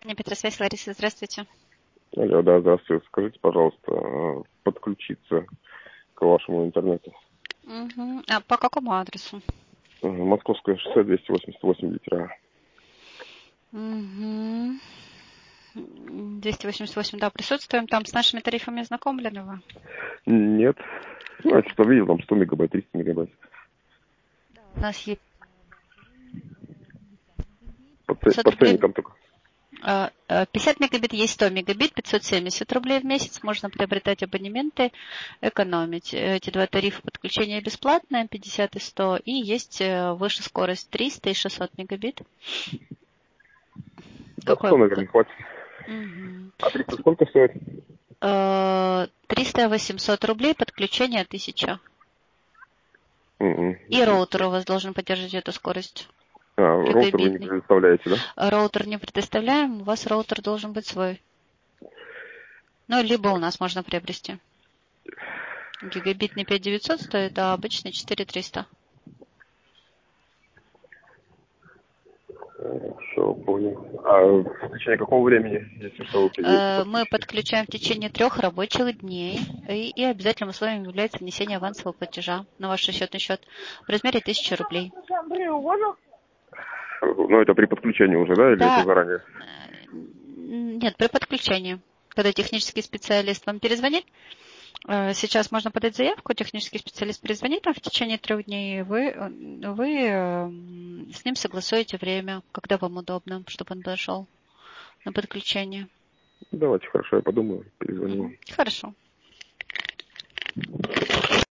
Петросвязь, Лариса, здравствуйте. Алло, да, здравствуйте. Скажите, пожалуйста, подключиться к вашему интернету? Угу. А по какому адресу? Московское шоссе 288 литера. Угу. 288, да, присутствуем. Там с нашими тарифами ознакомлены вы? Нет. Ну, я что-то видел, там 100 мегабайт, 300 мегабайт. У нас есть По 500 рублей. ценникам только. 50 мегабит есть 100 мегабит, 570 рублей в месяц. Можно приобретать абонементы, экономить. Эти два тарифа подключения бесплатные, 50 и 100. И есть выше скорость 300 и 600 мегабит. Да, Какой? 100, наверное, хватит. Угу. А 300 сколько стоит? 300-800 рублей, подключение 1000. И роутер у вас должен поддерживать эту скорость. Роутер вы не Гигабитный. предоставляете, да? Роутер не предоставляем, у вас роутер должен быть свой. Ну, либо у нас можно приобрести. Гигабитный 5900 стоит, а обычный 4300. Хорошо, понял. А в течение какого времени, если что, вы придете Мы подключите? подключаем в течение 3 рабочих дней. И обязательным условием является внесение авансового платежа на ваш расчетный счет в размере 1000 рублей. Ну, это при подключении уже, да, или это Да, заранее? нет, при подключении. Когда технический специалист вам перезвонит, сейчас можно подать заявку, технический специалист перезвонит вам в течение 3 дней, вы с ним согласуете время, когда вам удобно, чтобы он подошел на подключение. Давайте, хорошо, я подумаю, перезвоню. Хорошо.